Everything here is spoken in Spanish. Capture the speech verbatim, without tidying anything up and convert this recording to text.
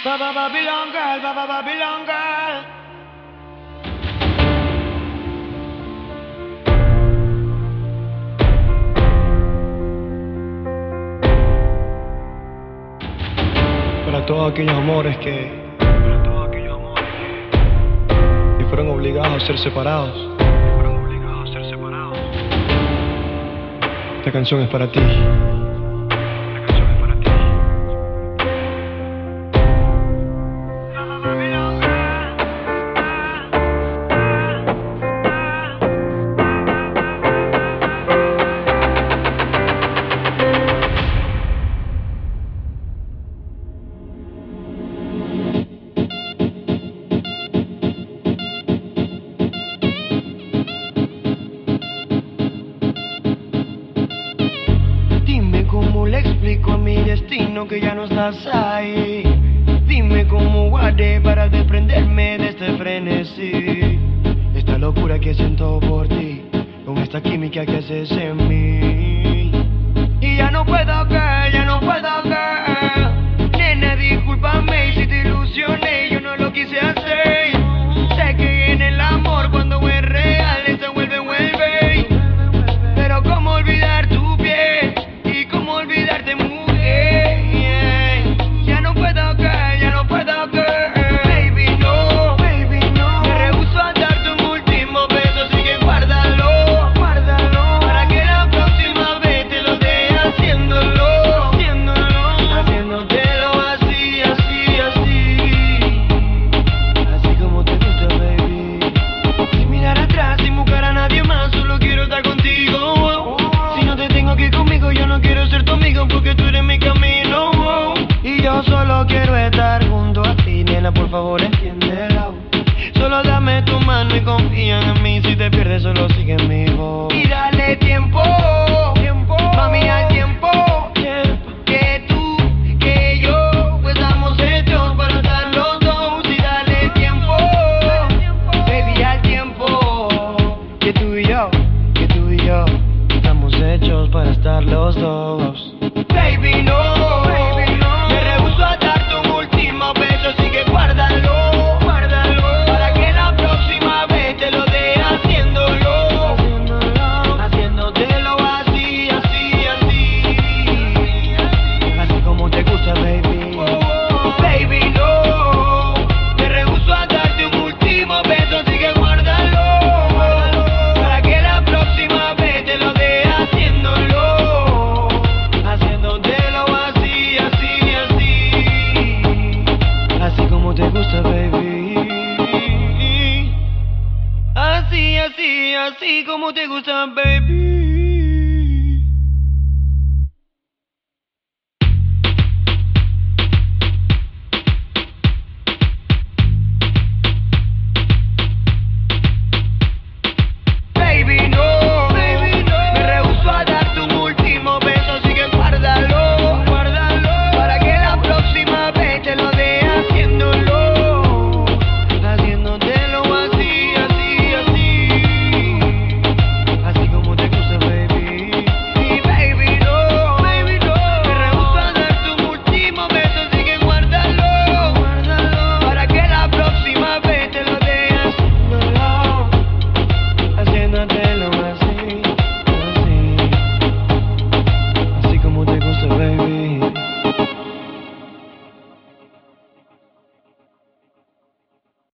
Baba Babylon girl, Baba Babylon girl. Para todos aquellos amores que, para todos aquellos amores que, que fueron obligados a ser separados, que fueron obligados a ser separados. Esta canción es para ti. Esta canción es para ti. ¿Cómo le explico a mi destino que ya no estás ahí? Dime cómo haré para desprenderme de este frenesí. Esta locura que siento por ti, con esta química que haces en mí. Y ya no puedo caer, ya no puedo caer. Nena, discúlpame si te ilusioné, yo no lo quise hacer. Sé que en el amor cuando es real se vuelve, vuelve. Pero cómo olvidar tu piel y cómo olvidarte, mujer. Yeah. Ya no puedo caer, ya no puedo caer. Baby, no, baby, no. Me rehúso a darte un último beso, así que guárdalo, guárdalo. Para que la próxima vez te lo dé haciéndolo, haciéndolo, haciéndotelo así, así, así. Así como te gusta, baby. Sin mirar atrás, sin buscar a nadie más, solo quiero estar contigo. Si no te tengo aquí conmigo, yo no quiero ser tu amigo porque tú eres mi camino. Y yo solo quiero estar junto a ti, nena, por favor entiéndelo. Solo dame tu mano y confía en mí. Si te pierdes, solo sigue mi voz. Y dale tiempo, tiempo, mami, al tiempo, tiempo. Que tú, que yo, pues estamos hechos para estar los dos. Y dale tiempo, baby, al tiempo. Que tú y yo, que tú y yo estamos hechos para estar los dos. Baby, no, baby, no. Me rehúso a darte un último beso, así que guárdalo, guárdalo. Para que la próxima vez te lo dé haciéndolo, haciéndolo, haciéndotelo así, así, así. Así como te gusta, baby. Baby, no. Me rehúso a darte un último beso, así que guárdalo, guárdalo. Para que la próxima vez te lo dé haciéndolo, haciéndotelo así, así, así. Así como te gusta, baby. Así, así, así como te gusta, baby.